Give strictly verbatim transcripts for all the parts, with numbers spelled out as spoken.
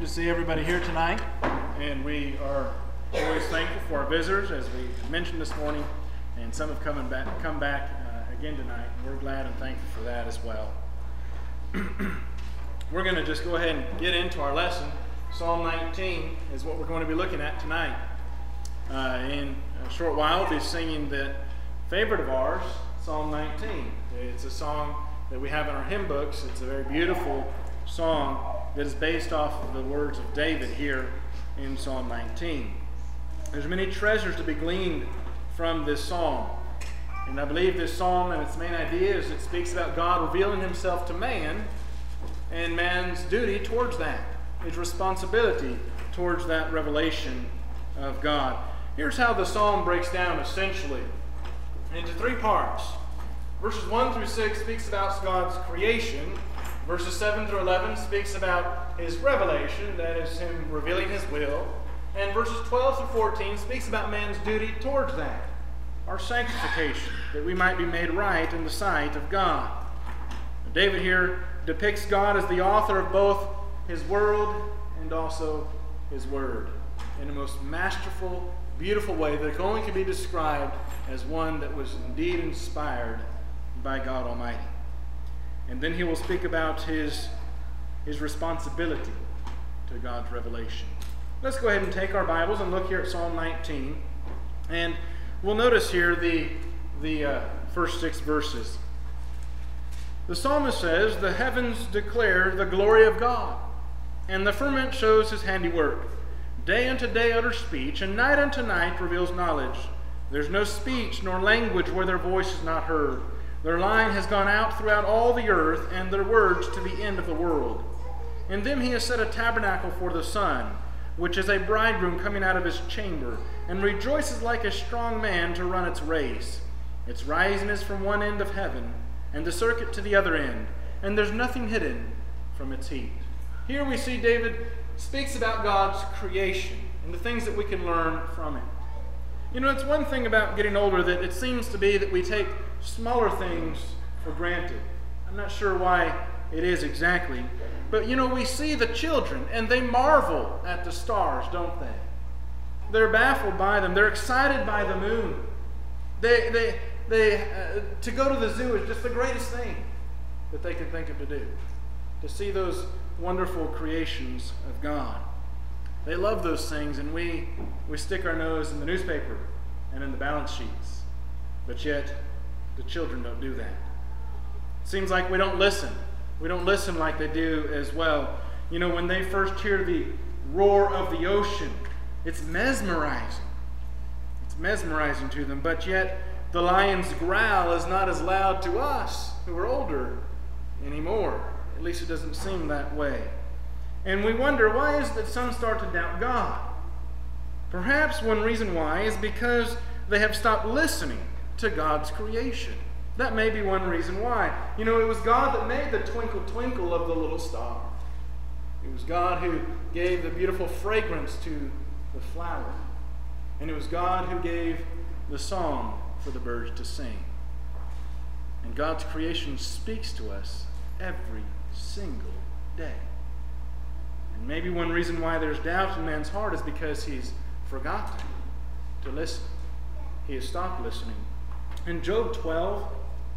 to see everybody here tonight, and we are always thankful for our visitors, as we mentioned this morning, and some have come back, come back uh, again tonight. And we're glad and thankful for that as well. We're going to just go ahead and get into our lesson. Psalm nineteen is what we're going to be looking at tonight. Uh, in a short while, we'll be singing the favorite of ours, Psalm nineteen. It's a song that we have in our hymn books. It's a very beautiful song that is based off of the words of David here in Psalm nineteen. There's many treasures to be gleaned from this psalm. And I believe this psalm and its main idea is it speaks about God revealing himself to man and man's duty towards that, his responsibility towards that revelation of God. Here's how the psalm breaks down essentially into three parts. Verses one through six speaks about God's creation. Verses seven through eleven speaks about his revelation, that is him revealing his will. And verses twelve through fourteen speaks about man's duty towards that, our sanctification, that we might be made right in the sight of God. David here depicts God as the author of both his world and also his word in a most masterful, beautiful way that only can be described as one that was indeed inspired by God Almighty. And then he will speak about his, his responsibility to God's revelation. Let's go ahead and take our Bibles and look here at Psalm nineteen. And we'll notice here the, the uh, first six verses. The psalmist says, "The heavens declare the glory of God, and the firmament shows his handiwork. Day unto day utters speech, and night unto night reveals knowledge. There's no speech nor language where their voice is not heard. Their line has gone out throughout all the earth, and their words to the end of the world. In them he has set a tabernacle for the sun, which is a bridegroom coming out of his chamber, and rejoices like a strong man to run its race. Its rising is from one end of heaven, and the circuit to the other end, and there's nothing hidden from its heat." Here we see David speaks about God's creation and the things that we can learn from it. You know, it's one thing about getting older that it seems to be that we take smaller things for granted. I'm not sure why it is exactly. But, you know, we see the children and they marvel at the stars, don't they? They're baffled by them. They're excited by the moon. They, they, they, uh, to go to the zoo is just the greatest thing that they can think of to do. To see those wonderful creations of God. They love those things, and we, we stick our nose in the newspaper and in the balance sheets. But yet, the children don't do that. It seems like we don't listen. We don't listen like they do as well. You know, when they first hear the roar of the ocean, it's mesmerizing. It's mesmerizing to them. But yet, the lion's growl is not as loud to us who are older anymore. At least it doesn't seem that way. And we wonder, why is it that some start to doubt God? Perhaps one reason why is because they have stopped listening to God's creation. That may be one reason why. You know, it was God that made the twinkle twinkle of the little star. It was God who gave the beautiful fragrance to the flower. And it was God who gave the song for the birds to sing. And God's creation speaks to us every single day. And maybe one reason why there's doubt in man's heart is because he's forgotten to listen. He has stopped listening. In Job twelve,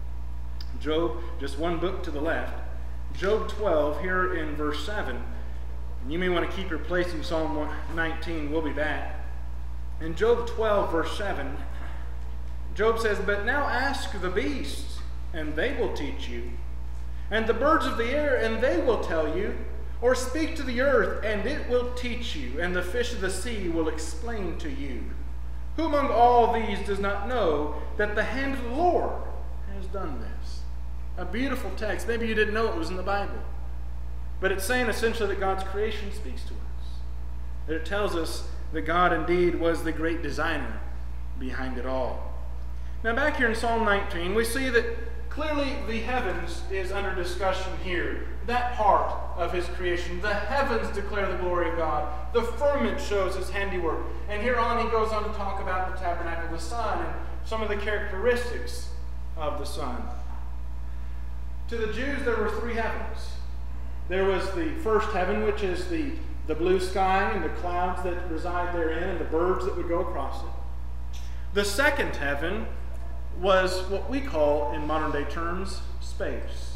Job, just one book to the left, Job twelve, here in verse seven, and you may want to keep your place in Psalm nineteen, we'll be back. In Job twelve, verse seven, Job says, "But now ask the beasts, and they will teach you, and the birds of the air, and they will tell you, or speak to the earth, and it will teach you, and the fish of the sea will explain to you. Who among all these does not know that the hand of the Lord has done this?" A beautiful text. Maybe you didn't know it was in the Bible. But it's saying essentially that God's creation speaks to us. That it tells us that God indeed was the great designer behind it all. Now back here in Psalm nineteen, we see that clearly the heavens is under discussion here. That part of his creation. The heavens declare the glory of God. The firmament shows his handiwork. And here on he goes on to talk about the tabernacle of the sun and some of the characteristics of the sun. To the Jews there were three heavens. There was the first heaven, which is the, the blue sky and the clouds that reside therein and the birds that would go across it. The second heaven was what we call, in modern day terms, space.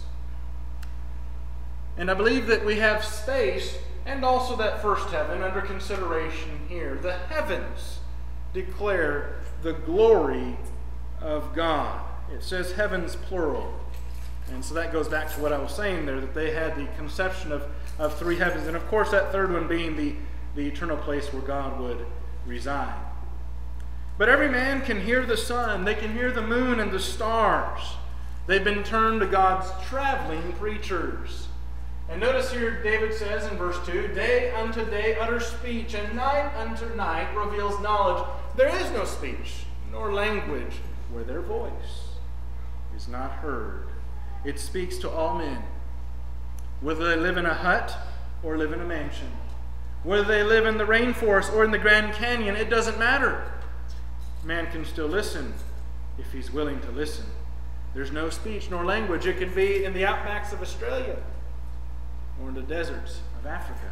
And I believe that we have space and also that first heaven under consideration here. The heavens declare the glory of God. It says heavens plural. And so that goes back to what I was saying there, that they had the conception of, of three heavens. And of course that third one being the, the eternal place where God would reside. But every man can hear the sun. They can hear the moon and the stars. They've been turned to God's traveling preachers. And notice here David says in verse two, day unto day utters speech, and night unto night reveals knowledge. There is no speech, nor language, where their voice is not heard. It speaks to all men, whether they live in a hut or live in a mansion, whether they live in the rainforest or in the Grand Canyon, it doesn't matter. Man can still listen if he's willing to listen. There's no speech nor language. It could be in the outbacks of Australia or in the deserts of Africa.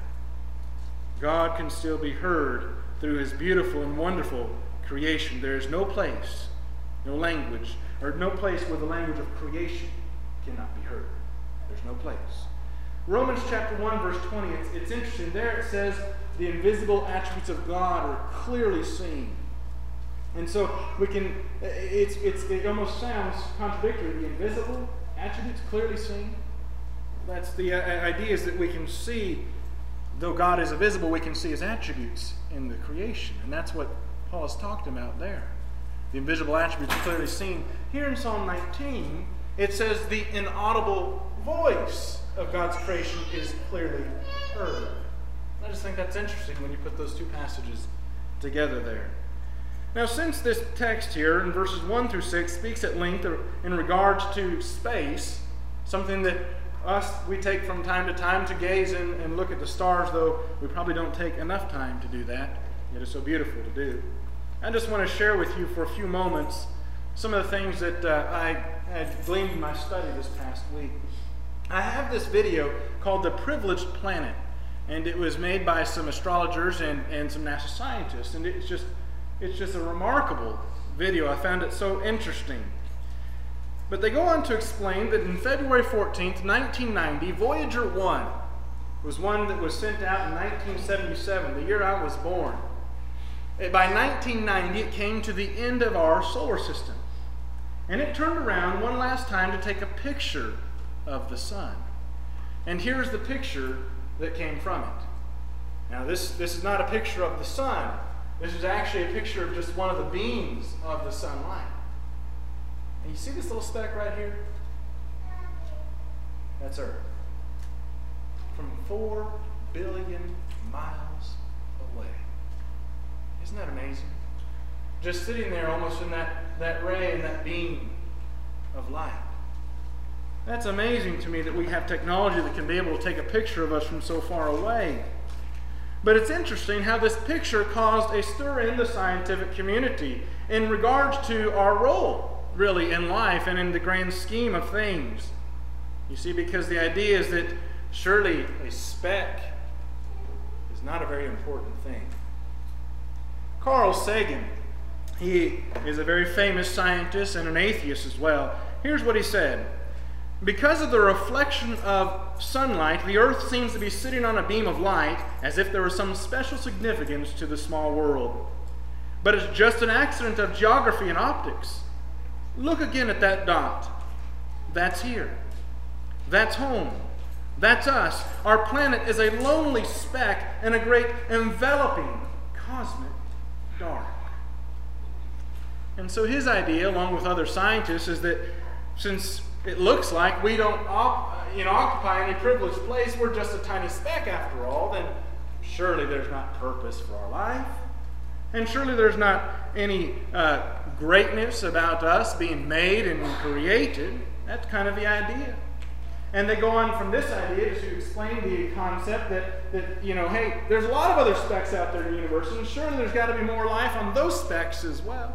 God can still be heard through his beautiful and wonderful creation. There is no place, no language, or no place where the language of creation cannot be heard. There's no place. Romans chapter one, verse twenty, it's, it's interesting. There it says the invisible attributes of God are clearly seen. And so we can, it's, it's, it almost sounds contradictory. The invisible attributes clearly seen. That's the idea, is that we can see, though God is invisible, we can see his attributes in the creation. And that's what Paul is talking about there. The invisible attributes clearly seen. Here in Psalm nineteen, it says the inaudible voice of God's creation is clearly heard. I just think that's interesting when you put those two passages together there. Now, since this text here in verses one through six speaks at length in regards to space, something that us, we take from time to time to gaze in and look at the stars, though we probably don't take enough time to do that. It is so beautiful to do. I just want to share with you for a few moments some of the things that uh, I had gleaned in my study this past week. I have this video called The Privileged Planet, and it was made by some astrologers and, and some NASA scientists, and it's just It's just a remarkable video. I found it so interesting. But they go on to explain that in February fourteenth, nineteen ninety, Voyager one was one that was sent out in nineteen seventy-seven, the year I was born. By nineteen ninety, it came to the end of our solar system. And it turned around one last time to take a picture of the sun. And here's the picture that came from it. Now, this, this is not a picture of the sun. This is actually a picture of just one of the beams of the sunlight. And you see this little speck right here? That's Earth. From four billion miles away. Isn't that amazing? Just sitting there almost in that, that ray and that beam of light. That's amazing to me that we have technology that can be able to take a picture of us from so far away. But it's interesting how this picture caused a stir in the scientific community in regards to our role, really, in life and in the grand scheme of things. You see, because the idea is that surely a speck is not a very important thing. Carl Sagan, he is a very famous scientist and an atheist as well. Here's what he said. Because of the reflection of sunlight, the Earth seems to be sitting on a beam of light as if there was some special significance to the small world. But it's just an accident of geography and optics. Look again at that dot. That's here. That's home. That's us. Our planet is a lonely speck in a great enveloping cosmic dark. And so his idea, along with other scientists, is that since it looks like we don't you know, occupy any privileged place, we're just a tiny speck after all, then surely there's not purpose for our life. And surely there's not any uh, greatness about us being made and created. That's kind of the idea. And they go on from this idea to explain the concept that, that, you know, hey, there's a lot of other specks out there in the universe, and surely there's got to be more life on those specks as well.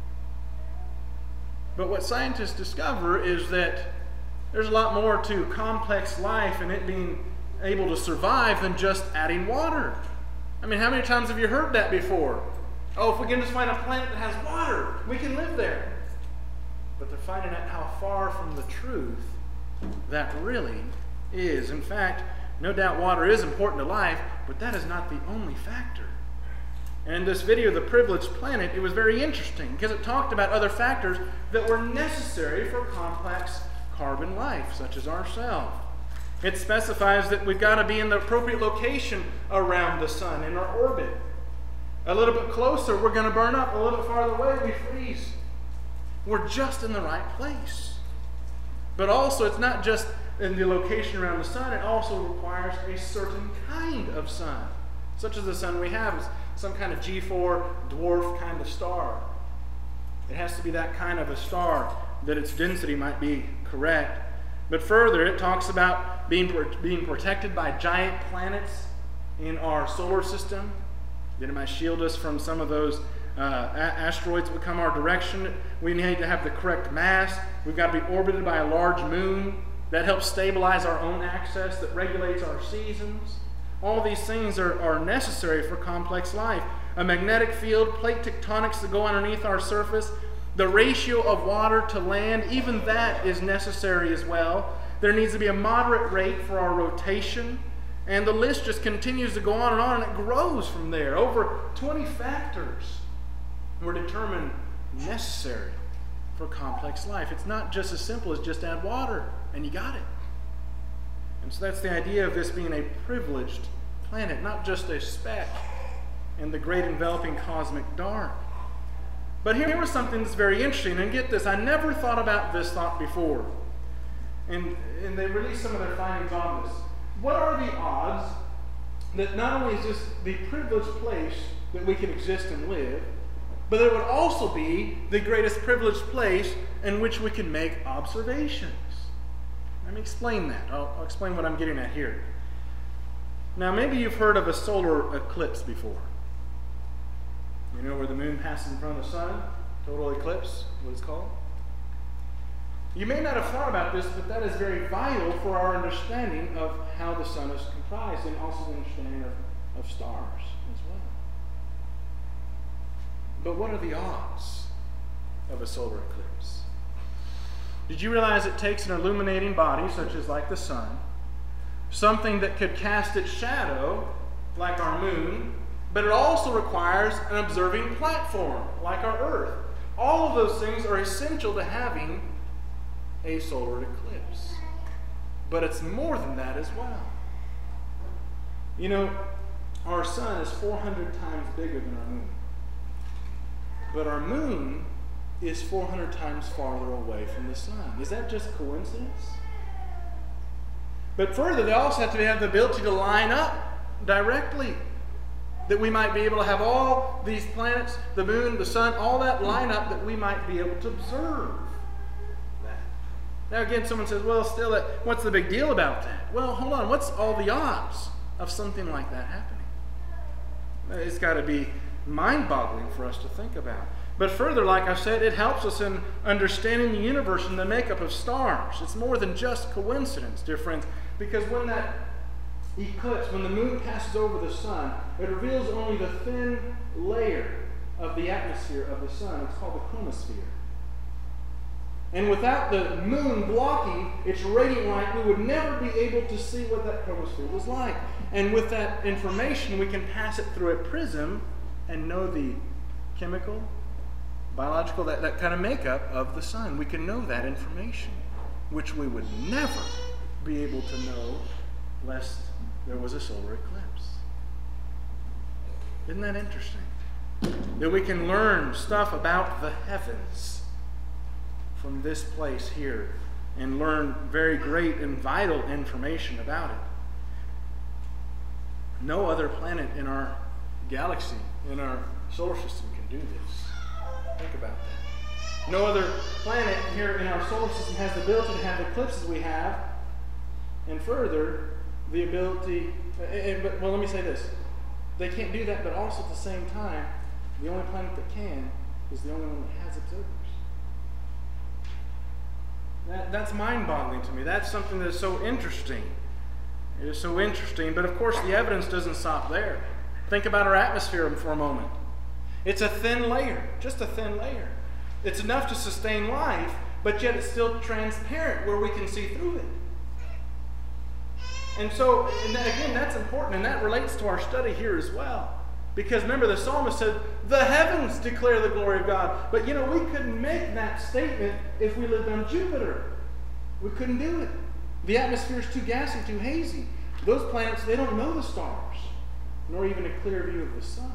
But what scientists discover is that there's a lot more to complex life and it being able to survive than just adding water. I mean, how many times have you heard that before? Oh, if we can just find a planet that has water, we can live there. But they're finding out how far from the truth that really is. In fact, no doubt water is important to life, but that is not the only factor. And in this video, The Privileged Planet, it was very interesting because it talked about other factors that were necessary for complex carbon life, such as ourselves. It specifies that we've got to be in the appropriate location around the sun in our orbit. A little bit closer, we're going to burn up. A little bit farther away, we freeze. We're just in the right place. But also, it's not just in the location around the sun, it also requires a certain kind of sun, such as the sun we have is some kind of G four dwarf kind of star. It has to be that kind of a star that its density might be correct. But further, it talks about being, being protected by giant planets in our solar system, that it might shield us from some of those uh, asteroids that would come our direction. We need to have the correct mass. We've got to be orbited by a large moon that helps stabilize our own axis, that regulates our seasons. All these things are, are necessary for complex life. A magnetic field, plate tectonics that go underneath our surface, the ratio of water to land, even that is necessary as well. There needs to be a moderate rate for our rotation. And the list just continues to go on and on, and it grows from there. Over twenty factors were determined necessary for complex life. It's not just as simple as just add water, and you got it. And so that's the idea of this being a privileged planet, not just a speck in the great enveloping cosmic dark. But here was something that's very interesting, and get this, I never thought about this thought before. And, and they released some of their findings on this. What are the odds that not only is this the privileged place that we can exist and live, but it would also be the greatest privileged place in which we can make observations? Let me explain that. I'll, I'll explain what I'm getting at here. Now, maybe you've heard of a solar eclipse before. You know where the moon passes in front of the sun? Total eclipse, what it's called. You may not have thought about this, but that is very vital for our understanding of how the sun is comprised, and also the understanding of, of stars as well. But what are the odds of a solar eclipse? Did you realize it takes an illuminating body, such as like the sun, something that could cast its shadow, like our moon, but it also requires an observing platform, like our Earth. All of those things are essential to having a solar eclipse. But it's more than that as well. You know, our sun is four hundred times bigger than our moon. But our moon is four hundred times farther away from the sun. Is that just coincidence? But further, they also have to have the ability to line up directly, that we might be able to have all these planets, the moon, the sun, all that line up, that we might be able to observe that. Now again, someone says, well, still, what's the big deal about that? Well, hold on, what's all the odds of something like that happening? It's got to be mind-boggling for us to think about. But further, like I said, it helps us in understanding the universe and the makeup of stars. It's more than just coincidence, dear friends, because when that eclipse, when the moon passes over the sun, it reveals only the thin layer of the atmosphere of the sun. It's called the chromosphere. And without the moon blocking its radiant light, we would never be able to see what that chromosphere was like. And with that information, we can pass it through a prism and know the chemical, biological, that, that kind of makeup of the sun. We can know that information, which we would never be able to know lest there was a solar eclipse. Isn't that interesting? That we can learn stuff about the heavens from this place here and learn very great and vital information about it. No other planet in our galaxy, in our solar system, can do this. Think about that. No other planet here in our solar system has the ability to have eclipses we have, and further, the ability, and, but, well, let me say this. They can't do that, but also at the same time, the only planet that can is the only one that has observers. That, that's mind-boggling to me. That's something that's so interesting. It is so interesting, but of course the evidence doesn't stop there. Think about our atmosphere for a moment. It's a thin layer, just a thin layer. It's enough to sustain life, but yet it's still transparent where we can see through it. And so, and again, that's important, and that relates to our study here as well. Because remember, the psalmist said, the heavens declare the glory of God. But you know, we couldn't make that statement if we lived on Jupiter. We couldn't do it. The atmosphere is too gassy, too hazy. Those planets, they don't know the stars, nor even a clear view of the sun.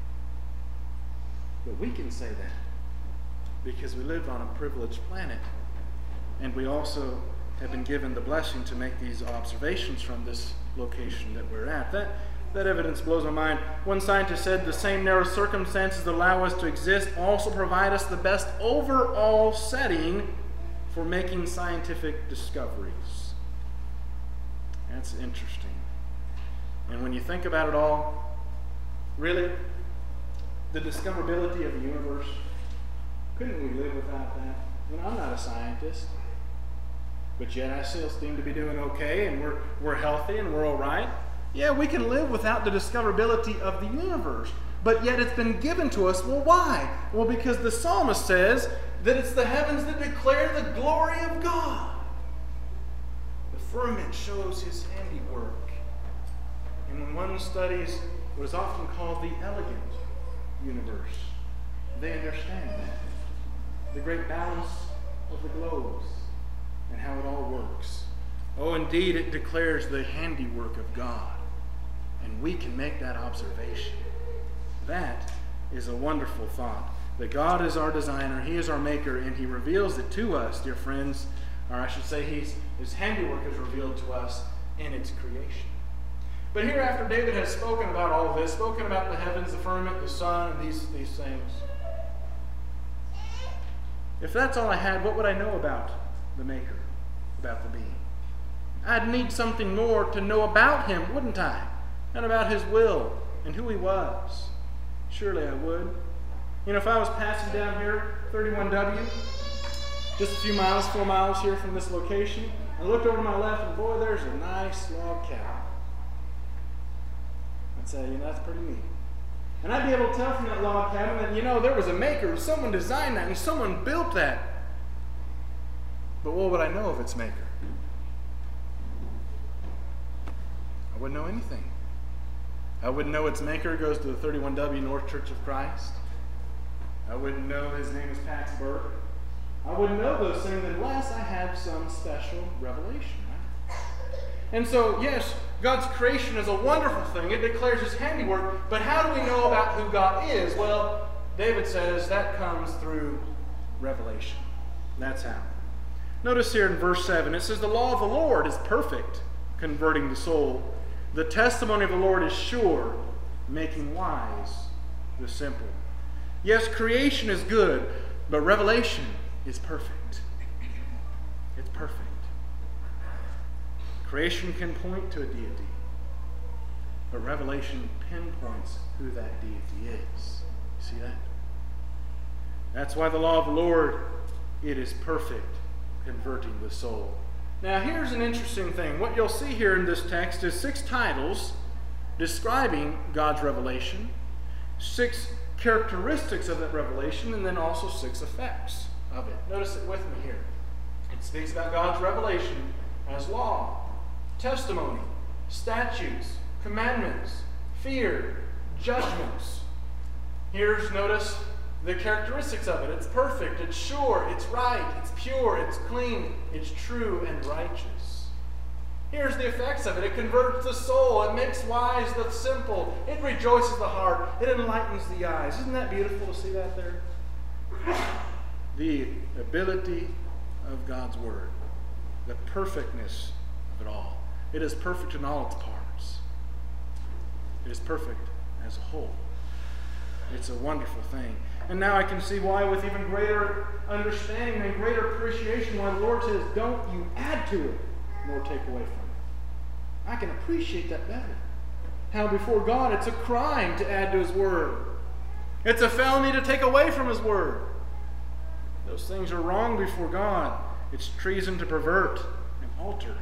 But we can say that because we live on a privileged planet. And we also have been given the blessing to make these observations from this location that we're at. That, that evidence blows my mind. One scientist said the same narrow circumstances that allow us to exist also provide us the best overall setting for making scientific discoveries. That's interesting. And when you think about it all, really, the discoverability of the universe, couldn't we live without that? You know, I'm not a scientist, but yet I still seem to be doing okay, and we're, we're healthy and we're all right. Yeah, we can live without the discoverability of the universe, but yet it's been given to us. Well, why? Well, because the psalmist says that it's the heavens that declare the glory of God. The firmament shows his handiwork. And when one studies what is often called the elegant universe, they understand that. The great balance of the globes and how it all works. Oh, indeed, it declares the handiwork of God. And we can make that observation. That is a wonderful thought. That God is our designer, he is our maker, and he reveals it to us, dear friends. Or I should say, he's, his handiwork is revealed to us in its creation. But here, after David has spoken about all of this, spoken about the heavens, the firmament, the sun, and these, these things, if that's all I had, what would I know about the Maker, about the being? I'd need something more to know about him, wouldn't I? And about his will and who he was. Surely I would. You know, if I was passing down here, thirty-one W, just a few miles, four miles here from this location, I looked over to my left, and boy, there's a nice log cabin. I'd say, you know, that's pretty neat. And I'd be able to tell from that log cabin that, you know, there was a maker, someone designed that, and someone built that. But what would I know of its maker? I wouldn't know anything. I wouldn't know its maker goes to the thirty-one W North Church of Christ. I wouldn't know his name is Pax Burke. I wouldn't know those things unless I had some special revelation. Right? And so, yes, God's creation is a wonderful thing. It declares his handiwork. But how do we know about who God is? Well, David says that comes through revelation. That's how. Notice here in verse seven, it says, the law of the Lord is perfect, converting the soul. The testimony of the Lord is sure, making wise the simple. Yes, creation is good, but revelation is perfect. It's perfect. Creation can point to a deity, but revelation pinpoints who that deity is. You see that? That's why the law of the Lord, it is perfect, converting the soul. Now here's an interesting thing. What you'll see here in this text is six titles describing God's revelation, six characteristics of that revelation, and then also six effects of it. Notice it with me here. It speaks about God's revelation as law, testimony, statutes, commandments, fear, judgments. Here's, notice, the characteristics of it. It's perfect, it's sure, it's right, it's pure, it's clean, it's true and righteous. Here's the effects of it. It converts the soul. It makes wise the simple. It rejoices the heart. It enlightens the eyes. Isn't that beautiful to see that there? The ability of God's Word. The perfectness of it all. It is perfect in all its parts. It is perfect as a whole. It's a wonderful thing. And now I can see why, with even greater understanding and greater appreciation, why the Lord says, don't you add to it, nor take away from it. I can appreciate that better. How before God it's a crime to add to his word. It's a felony to take away from his word. Those things are wrong before God. It's treason to pervert and alter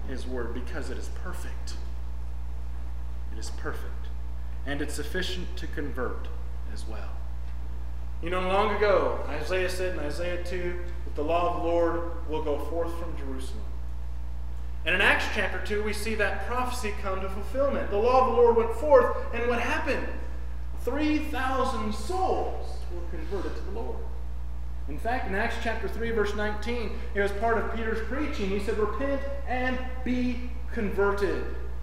His word because it is perfect. It is perfect. And it's sufficient to convert as well. You know, long ago, Isaiah said in Isaiah two that the law of the Lord will go forth from Jerusalem. And in Acts chapter two, we see that prophecy come to fulfillment. The law of the Lord went forth, and what happened? three thousand souls were converted to the Lord. In fact, in Acts chapter three, verse nineteen, it was part of Peter's preaching. He said, repent and be converted.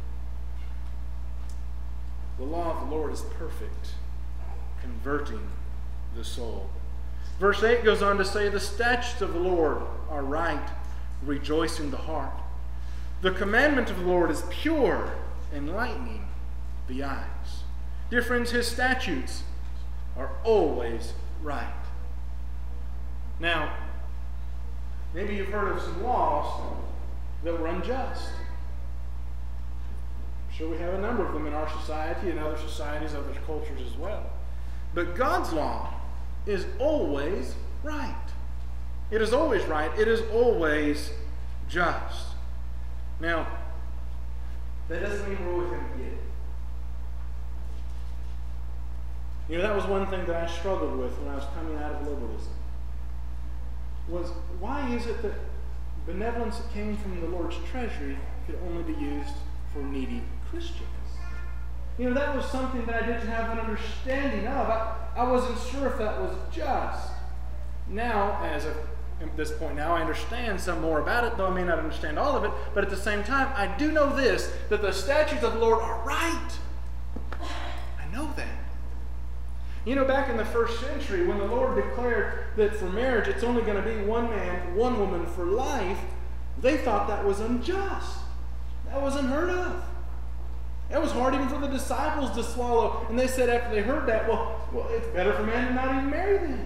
The law of the Lord is perfect, converting the soul. Verse eight goes on to say, the statutes of the Lord are right, rejoicing the heart. The commandment of the Lord is pure, enlightening the eyes. Dear friends, His statutes are always right. Now, maybe you've heard of some laws that were unjust. I'm sure we have a number of them in our society and other societies, other cultures as well. But God's law is always right. It is always right. It is always just. Now, that doesn't mean we're always going to get it. You know, that was one thing that I struggled with when I was coming out of liberalism. Was why is it that benevolence that came from the Lord's treasury could only be used for needy Christians? You know, that was something that I didn't have an understanding of. I, I wasn't sure if that was just. Now, as of at this point now, I understand some more about it, though I may not understand all of it. But at the same time, I do know this, that the statutes of the Lord are right. I know that. You know, back in the first century, when the Lord declared that for marriage it's only going to be one man, one woman for life, they thought that was unjust. That was unheard of. That was hard even for the disciples to swallow. And they said after they heard that, well, well it's better for man to not even marry them.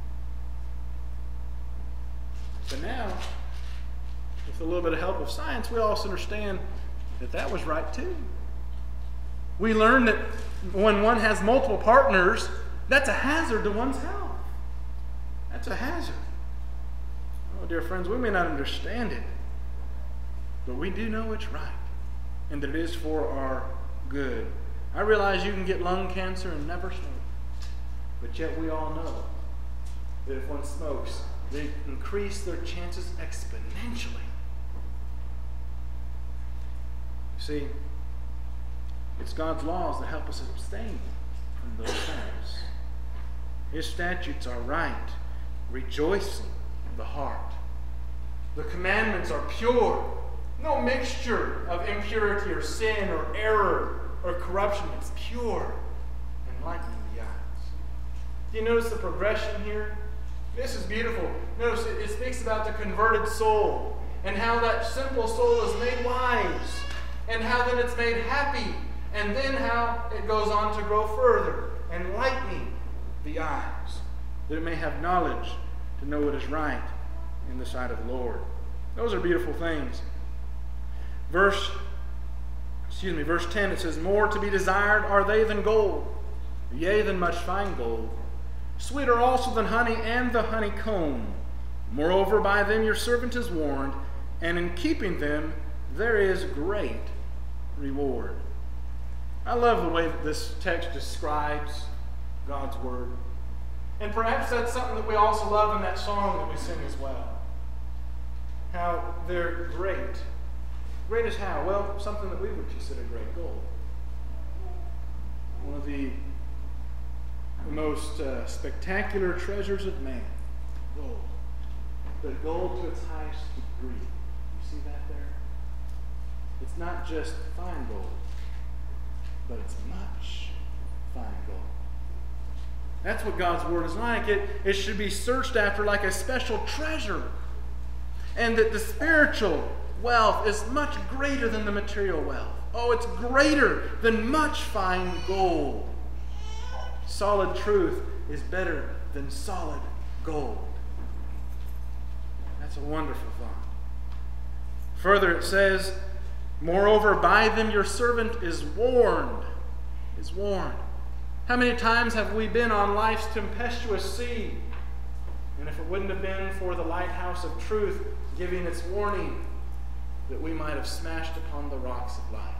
But now, with a little bit of help of science, we also understand that that was right too. We learned that when one has multiple partners, that's a hazard to one's health. That's a hazard. Oh, dear friends, we may not understand it, but we do know it's right and that it is for our good. I realize you can get lung cancer and never smoke, but yet we all know that if one smokes, they increase their chances exponentially. You see, it's God's laws that help us abstain from those things. His statutes are right, rejoicing the heart. The commandments are pure, no mixture of impurity or sin or error or corruption. It's pure, enlightening the eyes. Do you notice the progression here? This is beautiful. Notice it, it speaks about the converted soul and how that simple soul is made wise and how then it's made happy. And then how it goes on to grow further, enlightening the eyes, that it may have knowledge to know what is right in the sight of the Lord. Those are beautiful things. Verse, excuse me, verse ten, it says, more to be desired are they than gold, yea, than much fine gold. Sweeter also than honey and the honeycomb. Moreover, by them your servant is warned, and in keeping them there is great reward. I love the way that this text describes God's Word. And perhaps that's something that we also love in that song that we sing as well. How they're great. Great as how? Well, something that we would consider great, gold. One of the most uh, spectacular treasures of man, gold. But gold to its highest degree. You see that there? It's not just fine gold, but it's much fine gold. That's what God's Word is like. It, it should be searched after like a special treasure. And that the spiritual wealth is much greater than the material wealth. Oh, it's greater than much fine gold. Solid truth is better than solid gold. That's a wonderful thought. Further, it says, moreover, by them your servant is warned. Is warned. How many times have we been on life's tempestuous sea? And if it wouldn't have been for the lighthouse of truth giving its warning, that we might have smashed upon the rocks of life.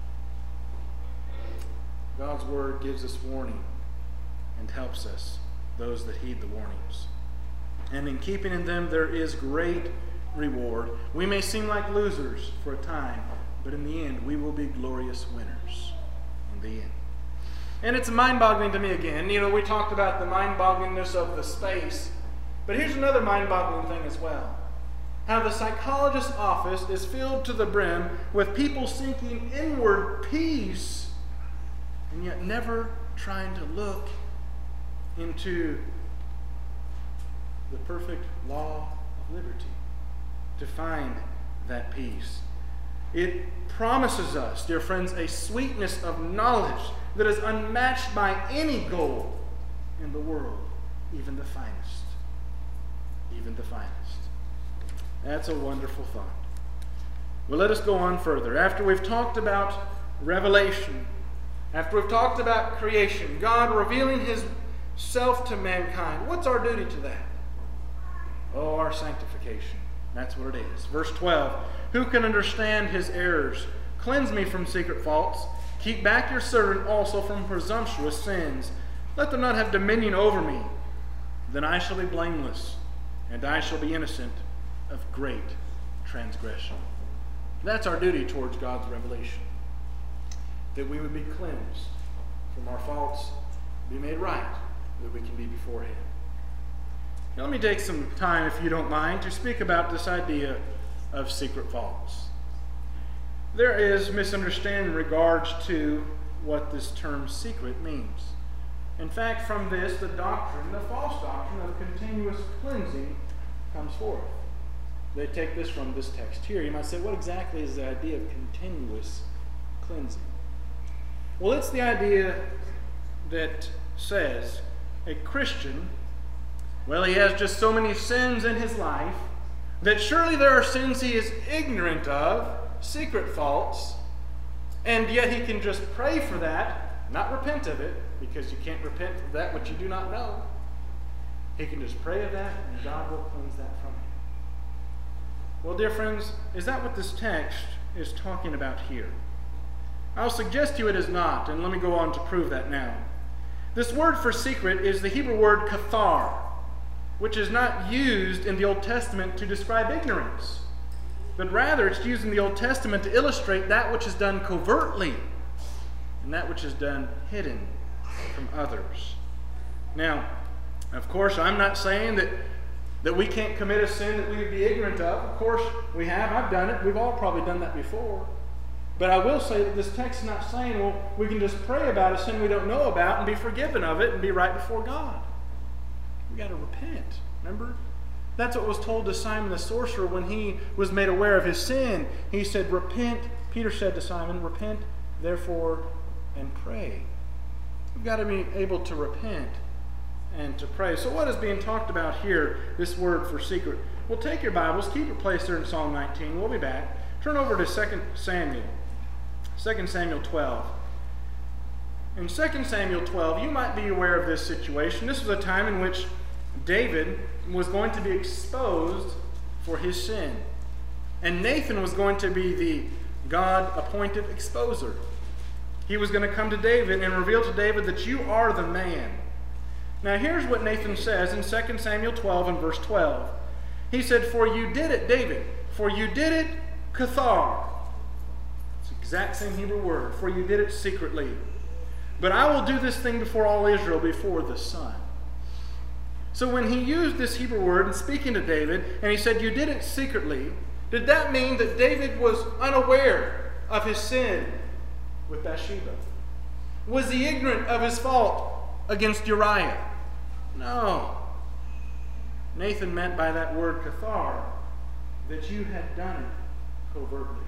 God's word gives us warning and helps us, those that heed the warnings. And in keeping in them there is great reward. We may seem like losers for a time, but in the end we will be glorious winners in the end. And it's mind-boggling to me again. You know, we talked about the mind-bogglingness of the space, but here's another mind-boggling thing as well. How the psychologist's office is filled to the brim with people seeking inward peace and yet never trying to look into the perfect law of liberty to find that peace. It promises us, dear friends, a sweetness of knowledge that is unmatched by any gold in the world, even the finest. Even the finest. That's a wonderful thought. Well, let us go on further. After we've talked about revelation, after we've talked about creation, God revealing His self to mankind, what's our duty to that? Oh, our sanctification. That's what it is. Verse twelve, who can understand his errors? Cleanse me from secret faults. Keep back your servant also from presumptuous sins. Let them not have dominion over me. Then I shall be blameless, and I shall be innocent of great transgression. That's our duty towards God's revelation. That we would be cleansed from our faults, be made right, that we can be before Him. Now let me take some time, if you don't mind, to speak about this idea of secret faults. There is misunderstanding in regards to what this term secret means. In fact, from this, the doctrine, the false doctrine of continuous cleansing comes forth. They take this from this text here. You might say, what exactly is the idea of continuous cleansing? Well, it's the idea that says a Christian, well, he has just so many sins in his life that surely there are sins he is ignorant of, secret faults, and yet he can just pray for that, not repent of it, because you can't repent of that which you do not know. He can just pray of that, and God will cleanse that from him. Well, dear friends, is that what this text is talking about here? I'll suggest to you it is not, and let me go on to prove that now. This word for secret is the Hebrew word kathar, which is not used in the Old Testament to describe ignorance, but rather it's used in the Old Testament to illustrate that which is done covertly and that which is done hidden from others. Now, of course, I'm not saying that, that we can't commit a sin that we would be ignorant of. Of course, we have. I've done it. We've all probably done that before. But I will say that this text is not saying, well, we can just pray about a sin we don't know about and be forgiven of it and be right before God. We've got to repent. Remember? That's what was told to Simon the sorcerer when he was made aware of his sin. He said, repent. Peter said to Simon, repent, therefore, and pray. We've got to be able to repent and to pray. So what is being talked about here, this word for secret? Well, take your Bibles, keep your place there in Psalm nineteen. We'll be back. Turn over to Second Samuel. Second Samuel twelve. In Second Samuel twelve, you might be aware of this situation. This was a time in which David was going to be exposed for his sin. And Nathan was going to be the God-appointed exposer. He was going to come to David and reveal to David that you are the man. Now here's what Nathan says in Second Samuel twelve and verse twelve. He said, for you did it, David, for you did it, kathar. It's the exact same Hebrew word, for you did it secretly. But I will do this thing before all Israel, before the sun. So when he used this Hebrew word in speaking to David, and he said, you did it secretly, did that mean that David was unaware of his sin with Bathsheba? Was he ignorant of his fault against Uriah? No. Nathan meant by that word kathar that you had done it covertly.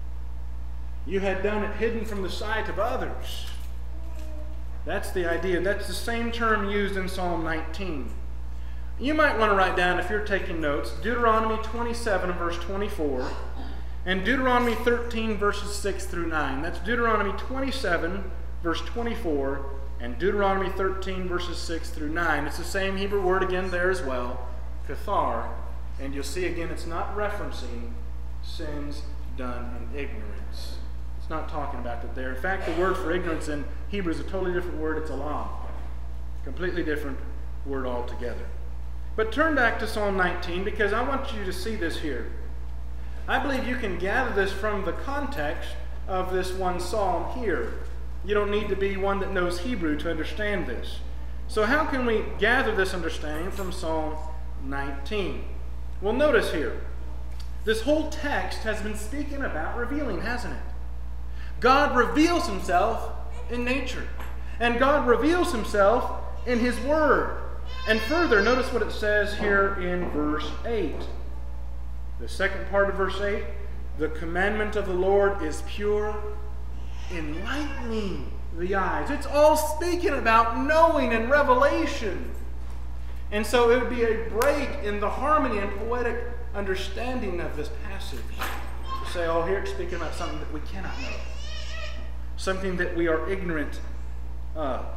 You had done it hidden from the sight of others. That's the idea. That's the same term used in Psalm nineteen. You might want to write down, if you're taking notes, Deuteronomy twenty-seven verse twenty-four and Deuteronomy thirteen verses six through nine. That's Deuteronomy twenty-seven verse twenty-four and Deuteronomy thirteen verses six through nine. It's the same Hebrew word again there as well, kathar, and you'll see again it's not referencing sins done in ignorance. It's not talking about that there. In fact, the word for ignorance in Hebrew is a totally different word. It's alam. Completely different word altogether. But turn back to Psalm nineteen, because I want you to see this here. I believe you can gather this from the context of this one psalm here. You don't need to be one that knows Hebrew to understand this. So how can we gather this understanding from Psalm nineteen? Well, notice here, this whole text has been speaking about revealing, hasn't it? God reveals himself in nature, and God reveals himself in his word. And further, notice what it says here in verse eight. The second part of verse eight, the commandment of the Lord is pure, enlightening the eyes. It's all speaking about knowing and revelation. And so it would be a break in the harmony and poetic understanding of this passage to say, oh, here it's speaking about something that we cannot know, something that we are ignorant of.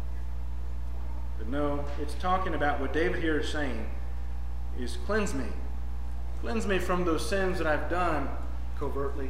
But no, it's talking about what David here is saying is cleanse me. Cleanse me from those sins that I've done covertly,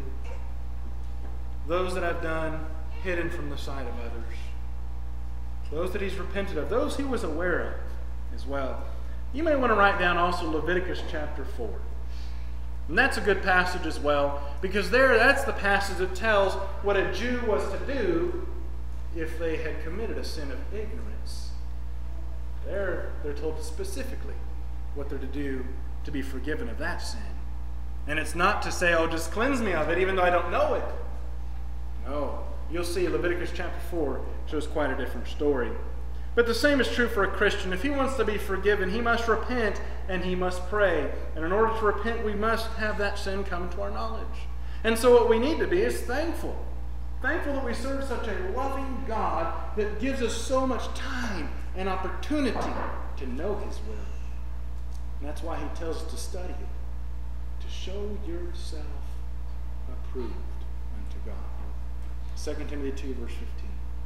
those that I've done hidden from the sight of others, those that he's repented of, those he was aware of as well. You may want to write down also Leviticus chapter four. And that's a good passage as well, because there, that's the passage that tells what a Jew was to do if they had committed a sin of ignorance. There, they're told specifically what they're to do to be forgiven of that sin. And it's not to say, oh, just cleanse me of it, even though I don't know it. No. You'll see Leviticus chapter four shows quite a different story. But the same is true for a Christian. If he wants to be forgiven, he must repent and he must pray. And in order to repent, we must have that sin come to our knowledge. And so what we need to be is thankful. Thankful that we serve such a loving God that gives us so much time and opportunity to know his will. And that's why he tells us to study it, to show yourself approved unto God. Second Timothy two, verse fifteen.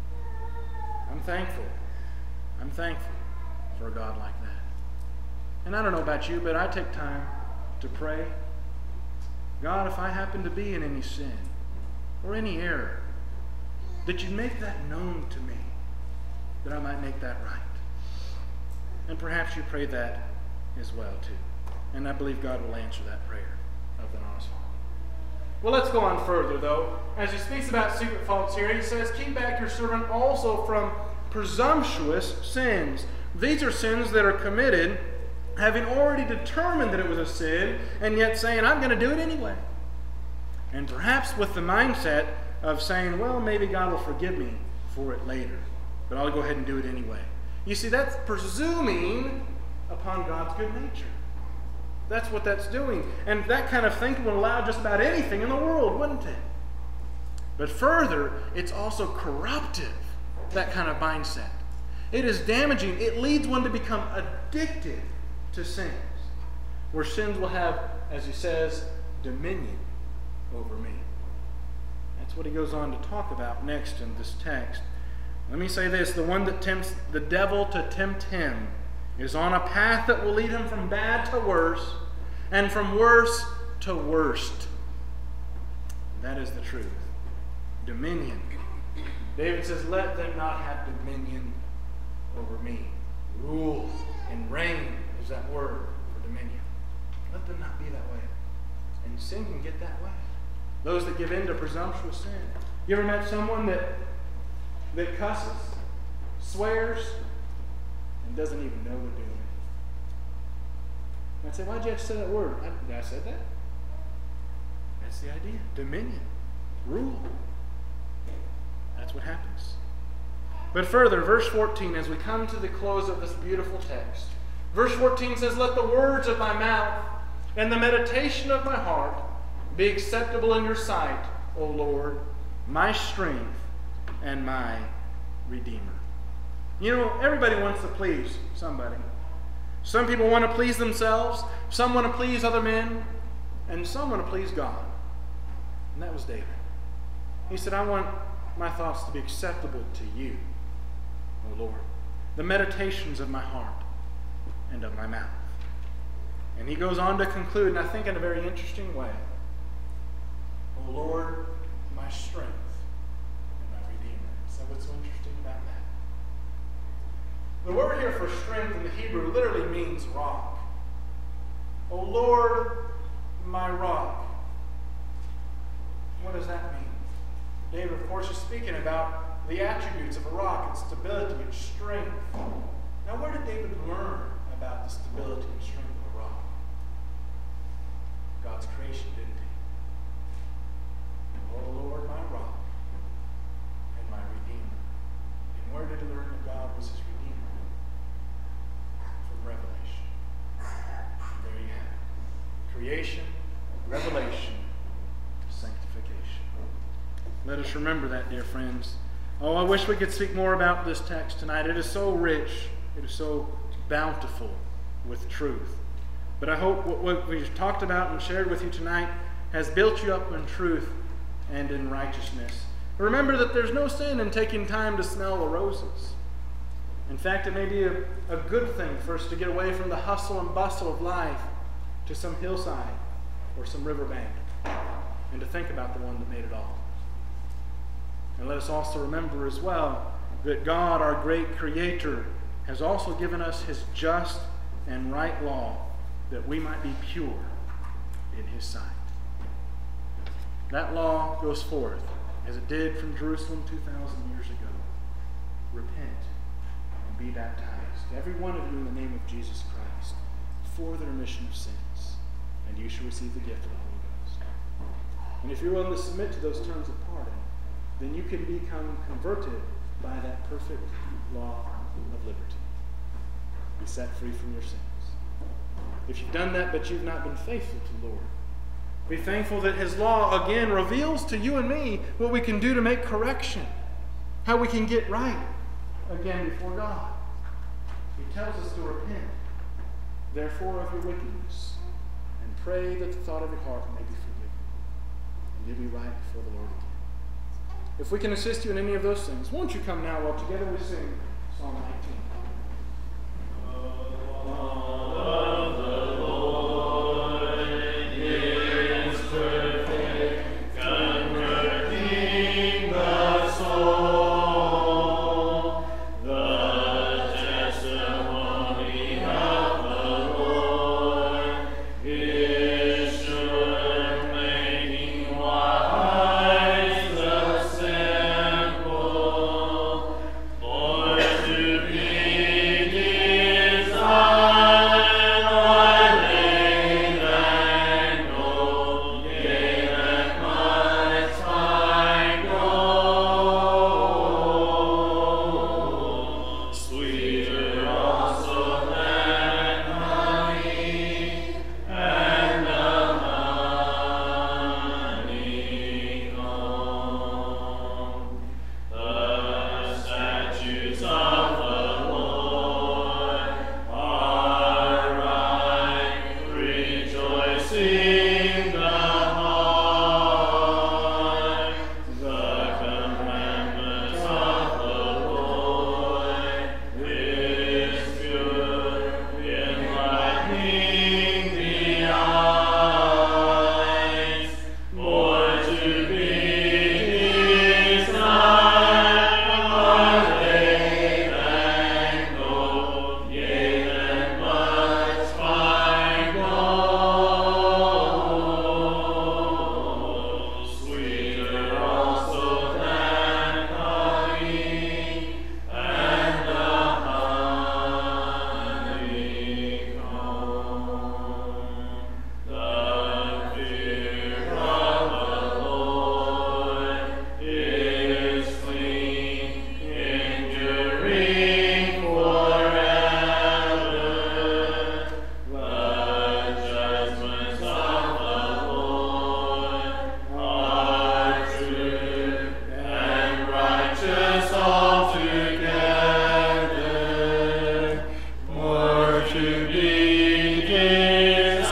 I'm thankful. I'm thankful for a God like that. And I don't know about you, but I take time to pray. God, if I happen to be in any sin or any error, that you make that known to me, that I might make that right. And perhaps you pray that as well too. And I believe God will answer that prayer of the honest heart. Well, let's go on further, though. As he speaks about secret faults here, he says, keep back your servant also from presumptuous sins. These are sins that are committed having already determined that it was a sin, and yet saying, I'm going to do it anyway. And perhaps with the mindset of saying, well, maybe God will forgive me for it later, but I'll go ahead and do it anyway. You see, that's presuming upon God's good nature. That's what that's doing. And that kind of thinking would allow just about anything in the world, wouldn't it? But further, it's also corruptive, that kind of mindset. It is damaging. It leads one to become addicted to sins, where sins will have, as he says, dominion over me. That's what he goes on to talk about next in this text. Let me say this, the one that tempts the devil to tempt him is on a path that will lead him from bad to worse, and from worse to worst. That is the truth. Dominion. David says, let them not have dominion over me. Rule and reign is that word for dominion. Let them not be that way. And sin can get that way. Those that give in to presumptuous sin. You ever met someone that, that cusses, swears, and doesn't even know they're doing it? And I'd say, why'd you have to say that word? I, did I say that? That's the idea. Dominion. Rule. That's what happens. But further, verse fourteen, as we come to the close of this beautiful text, verse fourteen says, let the words of my mouth and the meditation of my heart be acceptable in your sight, O Lord, my strength and my Redeemer. You know, everybody wants to please somebody. Some people want to please themselves, some want to please other men, and some want to please God. And that was David. He said, I want my thoughts to be acceptable to you, O Lord, the meditations of my heart and of my mouth. And he goes on to conclude, and I think in a very interesting way. O Lord, my strength and my Redeemer. Is that what's so interesting about that? The word here for strength in the Hebrew literally means rock. O Lord, my rock. What does that mean? David, of course, is speaking about the attributes of a rock, its stability, its strength. Now, where did David learn about the stability and strength of a rock? God's creation, didn't he? O Lord, my rock and my Redeemer. And where did he learn that God was his Redeemer? From Revelation. And there you have it. Creation, revelation, sanctification. Let us remember that, dear friends. Oh, I wish we could speak more about this text tonight. It is so rich. It is so bountiful with truth. But I hope what we've talked about and shared with you tonight has built you up in truth and in righteousness. Remember that there's no sin in taking time to smell the roses. In fact, it may be a, a good thing for us to get away from the hustle and bustle of life to some hillside or some riverbank and to think about the one that made it all. And let us also remember as well that God, our great Creator, has also given us his just and right law that we might be pure in his sight. That law goes forth as it did from Jerusalem two thousand years ago. Repent and be baptized, every one of you, in the name of Jesus Christ, for the remission of sins, and you shall receive the gift of the Holy Ghost. And if you're willing to submit to those terms of pardon, then you can become converted by that perfect law of liberty. Be set free from your sins. If you've done that but you've not been faithful to the Lord, be thankful that his law again reveals to you and me what we can do to make correction, how we can get right again before God. He tells us to repent, therefore, of your wickedness, and pray that the thought of your heart may be forgiven, and you'll be right before the Lord again. If we can assist you in any of those things, won't you come now while together we sing Psalm nineteen.